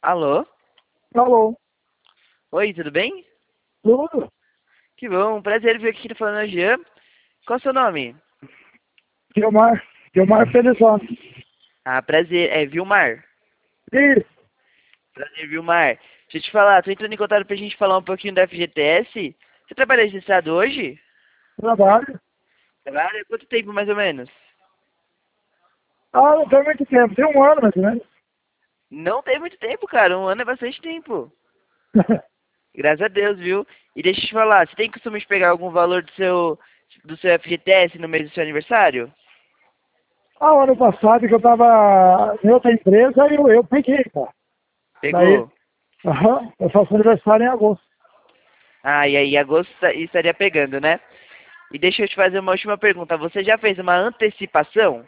Alô? Alô, Oi, tudo bem? tudo? Que bom, prazer ver aqui falando a Jean. Qual é o seu nome? Guilmar Felizone. Ah, prazer, é Vilmar. Isso, Prazer, Vilmar. Deixa eu te falar, tô entrando em contato pra gente falar um pouquinho da FGTS. Você trabalha registrado hoje? trabalho. Trabalha? Quanto tempo mais ou menos? Ah, não tem muito tempo, tem um ano mais ou menos. Não tem muito tempo, cara. Um ano é bastante tempo. Graças a Deus, viu? E deixa eu te falar, você tem costume de pegar algum valor do seu FGTS no mês do seu aniversário? Ah, o ano passado que eu tava em outra empresa, eu peguei, cara. Daí, Pegou? eu faço aniversário em agosto. Ah, e aí, em agosto estaria pegando, né? E deixa eu te fazer uma última pergunta. Você já fez uma antecipação?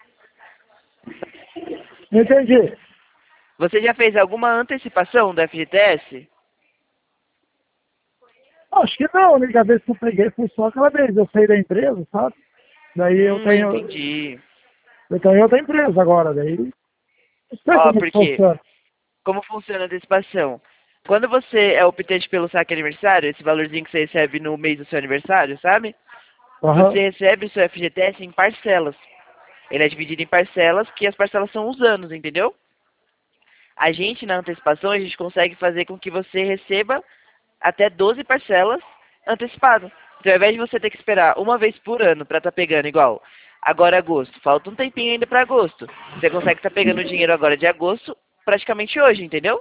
Não entendi. Você já fez alguma antecipação do FGTS? Acho que não, a única vez que eu peguei foi só aquela vez. Eu saí da empresa, sabe? Daí Entendi. eu tenho outra empresa agora, daí não sei Ó, como que porque funciona. como funciona a antecipação? Quando você é optante pelo saque aniversário, esse valorzinho que você recebe no mês do seu aniversário, sabe? Aham, Você recebe o seu FGTS em parcelas. Ele é dividido em parcelas, que as parcelas são os anos, entendeu? A gente, na antecipação, a gente consegue fazer com que você receba até 12 parcelas antecipado. Então, ao invés de você ter que esperar uma vez por ano para estar pegando igual agora agosto, falta um tempinho ainda para agosto. Você consegue estar pegando o dinheiro agora de agosto praticamente hoje, entendeu?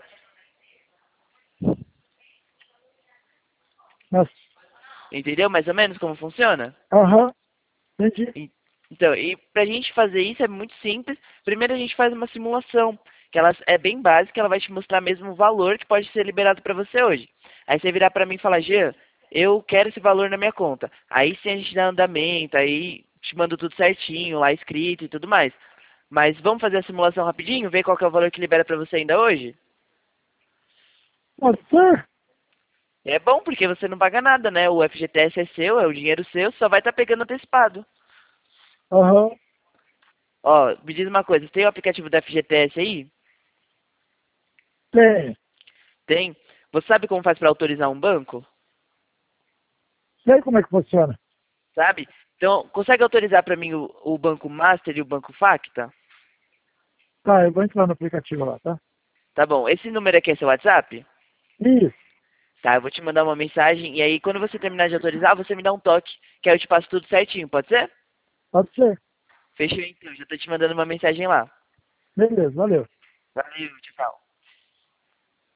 mas, Entendeu mais ou menos como funciona? aham, entendi. E- Então, e pra gente fazer isso é muito simples. Primeiro a gente faz uma simulação, que ela é bem básica, ela vai te mostrar mesmo o valor que pode ser liberado para você hoje. Aí você virar para mim e falar, Jean, eu quero esse valor na minha conta. Aí sim a gente dá andamento, aí te mando tudo certinho, lá escrito e tudo mais. Mas vamos fazer a simulação rapidinho, ver qual que é o valor que libera para você ainda hoje? Pode ser? É bom porque você não paga nada, né? O FGTS é seu, é o dinheiro seu, só vai estar pegando antecipado. Aham, Ó, me diz uma coisa, tem o aplicativo da FGTS aí? tem. Tem. Você sabe como faz para autorizar um banco? Sei como é que funciona. Sabe? Então, consegue autorizar para mim o Banco Master e o Banco Facta? Tá, eu vou entrar no aplicativo lá, tá? Tá bom. Esse número aqui é seu WhatsApp? Isso, Tá, eu vou te mandar uma mensagem e aí quando você terminar de autorizar, você me dá um toque, que aí eu te passo tudo certinho, pode ser? pode ser. Fechou então, já tô te mandando uma mensagem lá. Beleza, valeu. Valeu, tchau.